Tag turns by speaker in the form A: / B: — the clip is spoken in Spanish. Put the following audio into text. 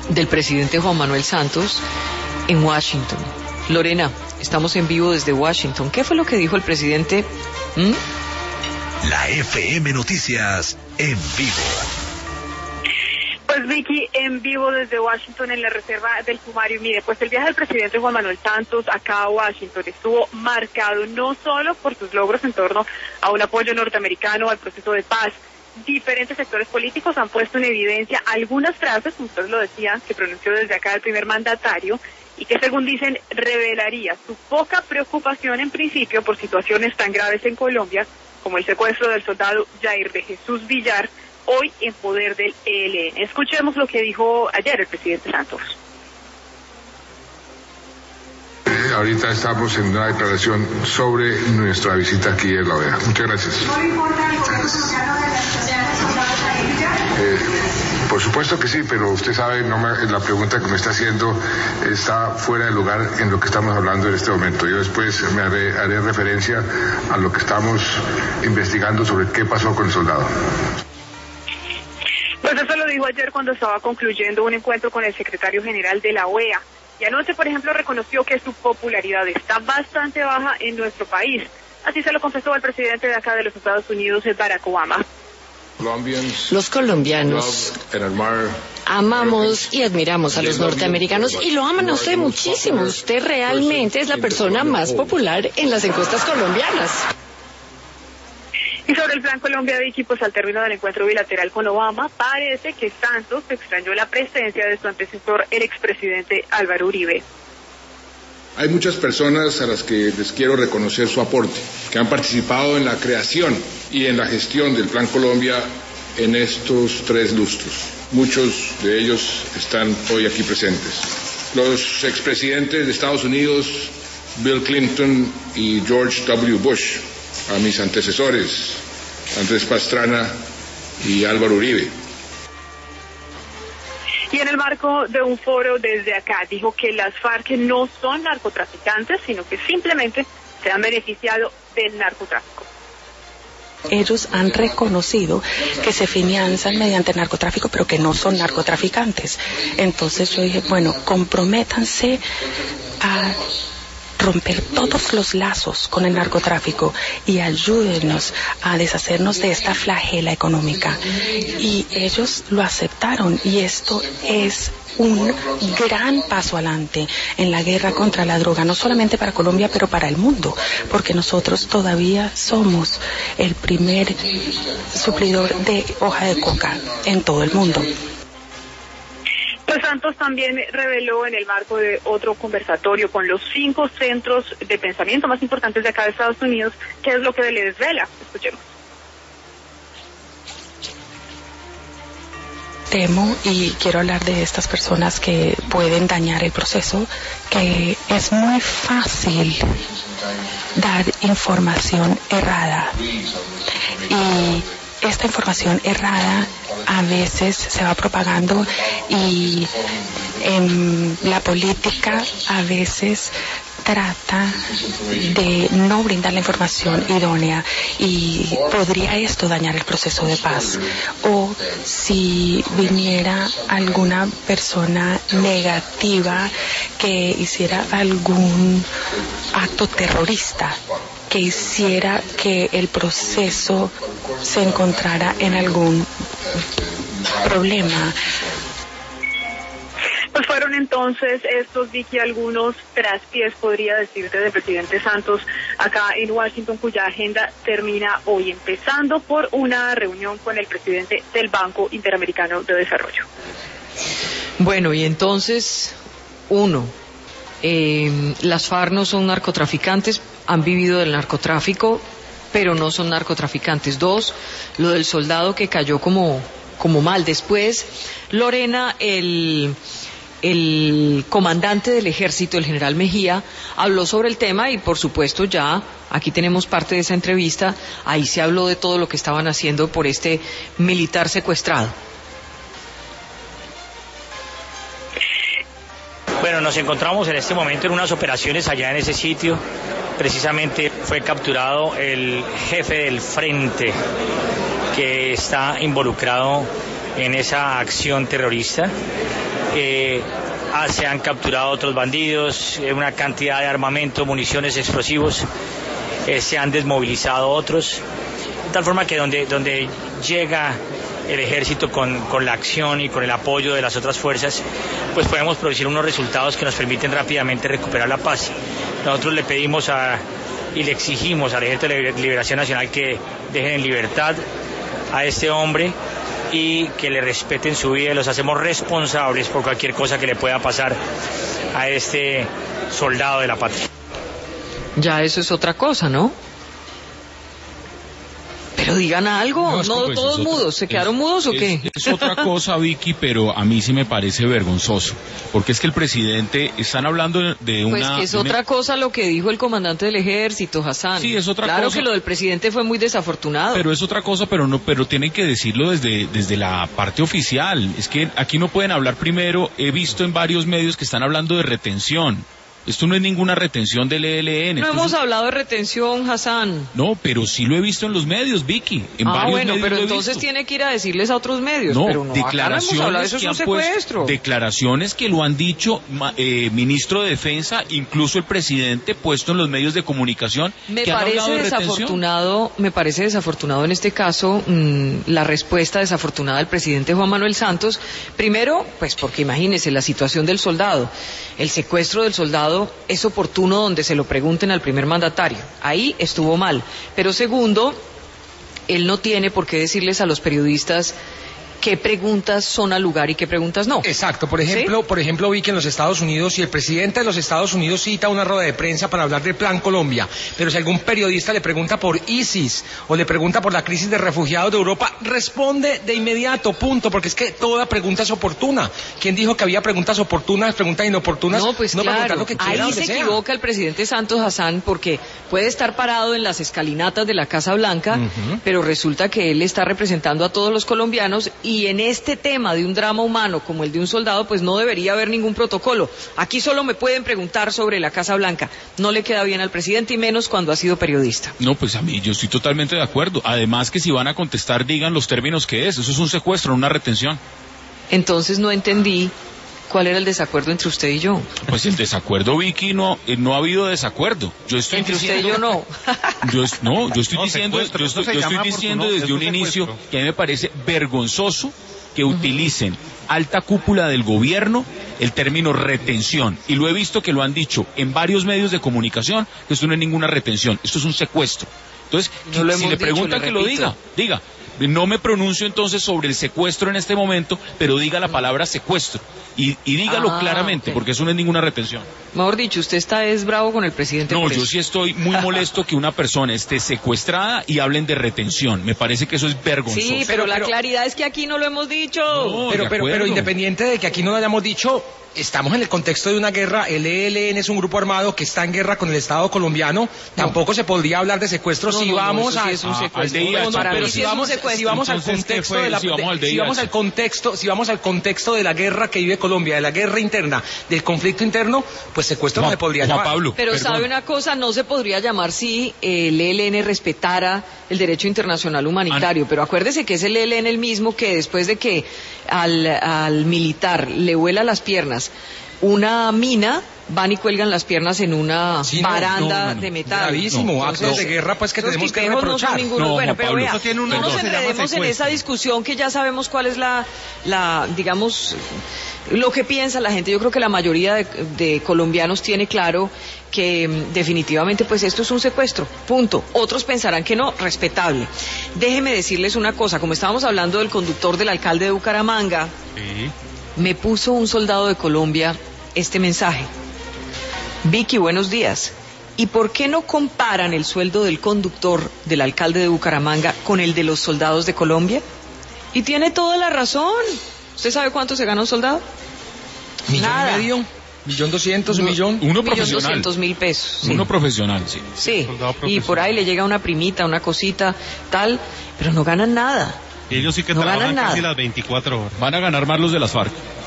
A: del presidente Juan Manuel Santos en Washington. Lorena, estamos en vivo desde Washington. ¿Qué fue lo que dijo el presidente?
B: La FM Noticias en vivo.
C: Pues Vicky, en vivo desde Washington en la reserva del Pumario. Mire, pues el viaje del presidente Juan Manuel Santos acá a Washington estuvo marcado no solo por sus logros en torno a un apoyo norteamericano al proceso de paz. Diferentes sectores políticos han puesto en evidencia algunas frases, como usted lo decía, que pronunció desde acá el primer mandatario y que según dicen revelaría su poca preocupación en principio por situaciones tan graves en Colombia como el secuestro del soldado Jair de Jesús Villar, hoy en poder del ELN. Escuchemos lo que dijo ayer el presidente Santos.
D: Ahorita estamos en una declaración sobre nuestra visita aquí en la OEA. Muchas gracias. Por supuesto que sí, pero usted sabe, la pregunta que me está haciendo está fuera de lugar en lo que estamos hablando en este momento. Yo después haré referencia a lo que estamos investigando sobre qué pasó con el soldado.
C: Pues eso lo dijo ayer cuando estaba concluyendo un encuentro con el secretario general de la OEA. Y anoche, por ejemplo, reconoció que su popularidad está bastante baja en nuestro país. Así se lo confesó el presidente de acá de los Estados Unidos, Barack Obama.
A: Los colombianos amamos y admiramos a los norteamericanos y lo aman a usted muchísimo. Usted realmente es la persona más popular en las encuestas colombianas.
C: Y sobre el Plan Colombia, Vicky, pues al término del encuentro bilateral con Obama, parece que Santos extrañó la presencia de su antecesor, el expresidente Álvaro Uribe.
D: Hay muchas personas a las que les quiero reconocer su aporte, que han participado en la creación y en la gestión del Plan Colombia en estos 3 lustros. Muchos de ellos están hoy aquí presentes. Los expresidentes de Estados Unidos, Bill Clinton y George W. Bush, a mis antecesores, Andrés Pastrana y Álvaro Uribe.
C: Y en el marco de un foro desde acá, dijo que las FARC no son narcotraficantes, sino que simplemente se han beneficiado del narcotráfico.
E: Ellos han reconocido que se financian mediante narcotráfico, pero que no son narcotraficantes. Entonces yo dije, bueno, comprométanse a romper todos los lazos con el narcotráfico y ayúdenos a deshacernos de esta flagela económica. Y ellos lo aceptaron y esto es un gran paso adelante en la guerra contra la droga, no solamente para Colombia, pero para el mundo, porque nosotros todavía somos el primer suplidor de hoja de coca en todo el mundo.
C: Pues Santos también reveló en el marco de otro conversatorio con los 5 centros de pensamiento más importantes de acá de Estados Unidos, qué es lo que le desvela. Escuchemos.
E: Temo y quiero hablar de estas personas que pueden dañar el proceso, que es muy fácil dar información errada y esta información errada a veces se va propagando y en la política a veces trata de no brindar la información idónea y podría esto dañar el proceso de paz. O si viniera alguna persona negativa que hiciera algún acto terrorista, que hiciera que el proceso se encontrara en algún problema.
C: Pues fueron entonces estos, Vicky, algunos traspiés, podría decirte, del presidente Santos acá en Washington, cuya agenda termina hoy, empezando por una reunión con el presidente del Banco Interamericano de Desarrollo.
A: Bueno, y entonces, las FARC no son narcotraficantes, han vivido del narcotráfico, pero no son narcotraficantes. 2, lo del soldado que cayó como mal. Después, Lorena, el comandante del ejército, el general Mejía, habló sobre el tema y por supuesto ya aquí tenemos parte de esa entrevista. Ahí se habló de todo lo que estaban haciendo por este militar secuestrado.
F: Bueno, nos encontramos en este momento en unas operaciones allá en ese sitio. Precisamente fue capturado el jefe del frente que está involucrado en esa acción terrorista. se han capturado otros bandidos, una cantidad de armamento, municiones, explosivos, se han desmovilizado otros, de tal forma que donde llega el ejército con la acción y con el apoyo de las otras fuerzas, pues podemos producir unos resultados que nos permiten rápidamente recuperar la paz. Nosotros le pedimos y le exigimos al Ejército de Liberación Nacional que dejen en libertad a este hombre y que le respeten su vida, y los hacemos responsables por cualquier cosa que le pueda pasar a este soldado de la patria.
A: Ya eso es otra cosa, ¿no? Pero digan algo, no pues todos mudos, ¿se quedaron mudos o qué?
G: Es otra cosa, Vicky, pero a mí sí me parece vergonzoso, porque es que el presidente, están hablando de una...
A: Pues que es otra cosa lo que dijo el comandante del ejército, Hassan.
G: Sí, es otra cosa.
A: Claro que lo del presidente fue muy desafortunado.
G: Pero es otra cosa, pero tienen que decirlo desde la parte oficial. Es que aquí no pueden hablar primero, he visto en varios medios que están hablando de retención. Esto no es ninguna retención del ELN.
A: No hemos hablado de retención, Hassan.
G: No, pero sí lo he visto en los medios, Vicky. En varios
A: bueno,
G: medios
A: pero entonces tiene que ir a decirles a otros medios.
G: No,
A: pero no,
G: declaraciones
A: acá no hemos hablado, eso es un secuestro.
G: Declaraciones que lo han dicho ministro de Defensa, incluso el presidente puesto en los medios de comunicación.
A: Me parece desafortunado en este caso la respuesta desafortunada del presidente Juan Manuel Santos. Primero, pues porque imagínese la situación del soldado. El secuestro del soldado es oportuno donde se lo pregunten al primer mandatario. Ahí estuvo mal. Pero segundo, él no tiene por qué decirles a los periodistas qué preguntas son al lugar y qué preguntas no.
H: Exacto. Por ejemplo, vi que en los Estados Unidos, si el presidente de los Estados Unidos cita una rueda de prensa para hablar del Plan Colombia, pero si algún periodista le pregunta por ISIS o le pregunta por la crisis de refugiados de Europa, responde de inmediato, punto, porque es que toda pregunta es oportuna. ¿Quién dijo que había preguntas oportunas, preguntas inoportunas?
A: No, pues
H: no
A: claro,
H: lo que quiera,
A: ahí se equivoca el presidente Santos, Hassan, porque puede estar parado en las escalinatas de la Casa Blanca, pero resulta que él está representando a todos los colombianos y en este tema de un drama humano como el de un soldado, pues no debería haber ningún protocolo. Aquí solo me pueden preguntar sobre la Casa Blanca. No le queda bien al presidente y menos cuando ha sido periodista.
G: No, pues a mí yo estoy totalmente de acuerdo. Además que si van a contestar, digan los términos que es. Eso es un secuestro, no una retención.
A: Entonces no entendí cuál era el desacuerdo entre usted y yo.
G: Pues el desacuerdo, Vicky, no ha habido desacuerdo. Yo estoy
A: entre
G: diciendo,
A: usted y yo no.
G: Yo estoy diciendo desde un inicio que a mí me parece vergonzoso que utilicen alta cúpula del gobierno el término retención, y lo he visto que lo han dicho en varios medios de comunicación, que esto no es ninguna retención, esto es un secuestro. Entonces, si le preguntan que lo diga. No me pronuncio entonces sobre el secuestro en este momento, pero diga la palabra secuestro y dígalo claramente, porque eso no es ninguna retención.
A: Mejor dicho, usted está bravo con el presidente.
G: No, yo sí estoy muy molesto que una persona esté secuestrada y hablen de retención. Me parece que eso es vergonzoso.
A: Sí, pero la claridad es que aquí no lo hemos dicho.
G: No,
H: pero independiente de que aquí no lo hayamos dicho, estamos en el contexto de una guerra. El ELN es un grupo armado que está en guerra con el Estado colombiano. Tampoco se podría hablar de secuestro si vamos al contexto de la guerra que vive Colombia, de la guerra interna, del conflicto interno, pues secuestro no se podría llamar.
G: Pablo,
A: pero
G: perdón.
A: ¿sabe una cosa? No se podría llamar si el ELN respetara el derecho internacional humanitario, pero acuérdese que es el ELN el mismo que después de que al militar le vuela las piernas una mina, van y cuelgan las piernas en una baranda de metal.
H: Gravísimo, actos de guerra pues que tenemos que reprochar.
A: Bueno, pero vea, no nos enredemos en esa discusión que ya sabemos cuál es digamos, lo que piensa la gente. Yo creo que la mayoría de colombianos tiene claro que definitivamente pues esto es un secuestro, punto. Otros pensarán que no, respetable. Déjeme decirles una cosa, como estábamos hablando del conductor del alcalde de Bucaramanga, me puso un soldado de Colombia este mensaje. Vicky, buenos días. ¿Y por qué no comparan el sueldo del conductor del alcalde de Bucaramanga con el de los soldados de Colombia? Y tiene toda la razón. ¿Usted sabe cuánto se gana un soldado?
H: Nada. ¿1.500.000? ¿1.200.000? ¿1 millón?
G: Uno profesional.
A: 1.200.000 pesos. Sí.
G: Uno profesional, sí.
A: Sí, y por ahí le llega una primita, una cosita, tal, pero no ganan nada.
I: Y ellos sí que
A: no
I: trabajan
A: ganan
I: casi
A: nada.
I: las 24 horas.
G: Van a ganar más los de las FARC.